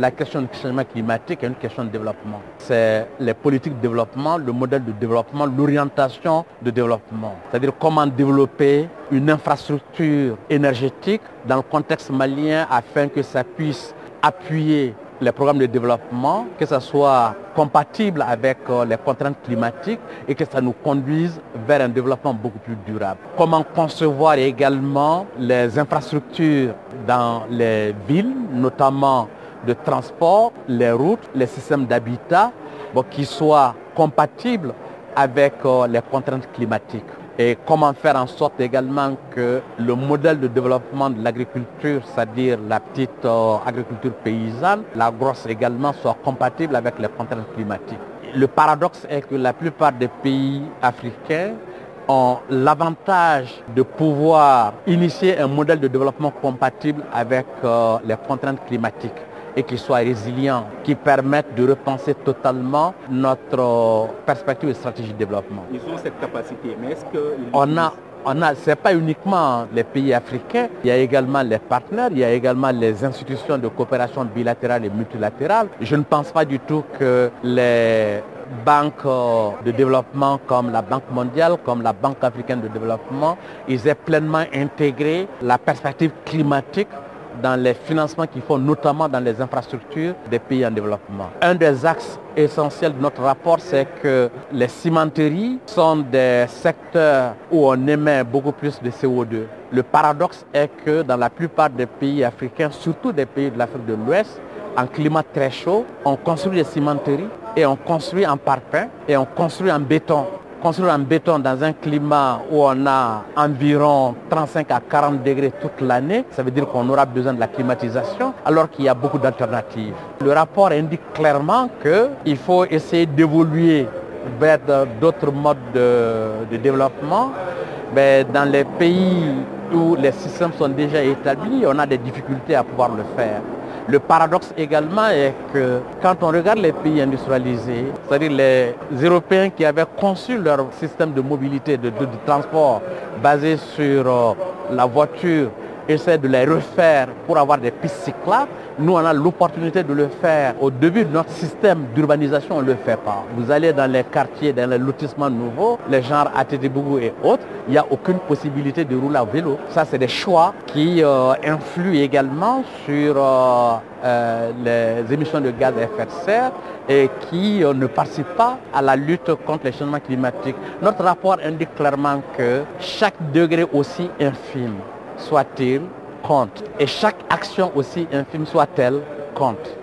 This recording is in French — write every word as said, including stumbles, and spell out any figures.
la question du changement climatique est une question de développement. C'est les politiques de développement, le modèle de développement, l'orientation de développement. C'est-à-dire comment développer une infrastructure énergétique dans le contexte malien afin que ça puisse appuyer les programmes de développement, que ça soit compatible avec les contraintes climatiques et que ça nous conduise vers un développement beaucoup plus durable. Comment concevoir également les infrastructures dans les villes, notamment de transport, les routes, les systèmes d'habitat, bon, qui soient compatibles avec euh, les contraintes climatiques. Et comment faire en sorte également que le modèle de développement de l'agriculture, c'est-à-dire la petite euh, agriculture paysanne, la grosse également, soit compatible avec les contraintes climatiques. Le paradoxe est que la plupart des pays africains ont l'avantage de pouvoir initier un modèle de développement compatible avec euh, les contraintes climatiques et qui soit résilient, qui permettent de repenser totalement notre perspective et stratégie de développement. Ils ont cette capacité, mais est-ce que... On a, on a, c'est pas uniquement les pays africains, il y a également les partenaires, il y a également les institutions de coopération bilatérale et multilatérale. Je ne pense pas du tout que les banques de développement comme la Banque mondiale, comme la Banque africaine de développement, ils aient pleinement intégré la perspective climatique dans les financements qu'ils font, notamment dans les infrastructures des pays en développement. Un des axes essentiels de notre rapport, c'est que les cimenteries sont des secteurs où on émet beaucoup plus de C O deux. Le paradoxe est que dans la plupart des pays africains, surtout des pays de l'Afrique de l'Ouest, en climat très chaud, on construit des cimenteries et on construit en parpaing et on construit en béton. Construire en béton dans un climat où on a environ trente-cinq à quarante degrés toute l'année, ça veut dire qu'on aura besoin de la climatisation alors qu'il y a beaucoup d'alternatives. Le rapport indique clairement qu'il faut essayer d'évoluer vers d'autres modes de, de développement. Mais dans les pays où les systèmes sont déjà établis, on a des difficultés à pouvoir le faire. Le paradoxe également est que quand on regarde les pays industrialisés, c'est-à-dire les Européens qui avaient conçu leur système de mobilité, de, de, de transport basé sur euh, la voiture, essaient de les refaire pour avoir des pistes cyclables. Nous, on a l'opportunité de le faire. Au début de notre système d'urbanisation, on ne le fait pas. Vous allez dans les quartiers, dans les lotissements nouveaux, les genres Atétebougou et autres, il n'y a aucune possibilité de rouler à vélo. Ça, c'est des choix qui euh, influent également sur euh, euh, les émissions de gaz à effet de serre et qui euh, ne participent pas à la lutte contre les changements climatiques. Notre rapport indique clairement que chaque degré aussi infime soit-il compte. Et chaque action aussi infime soit-elle compte.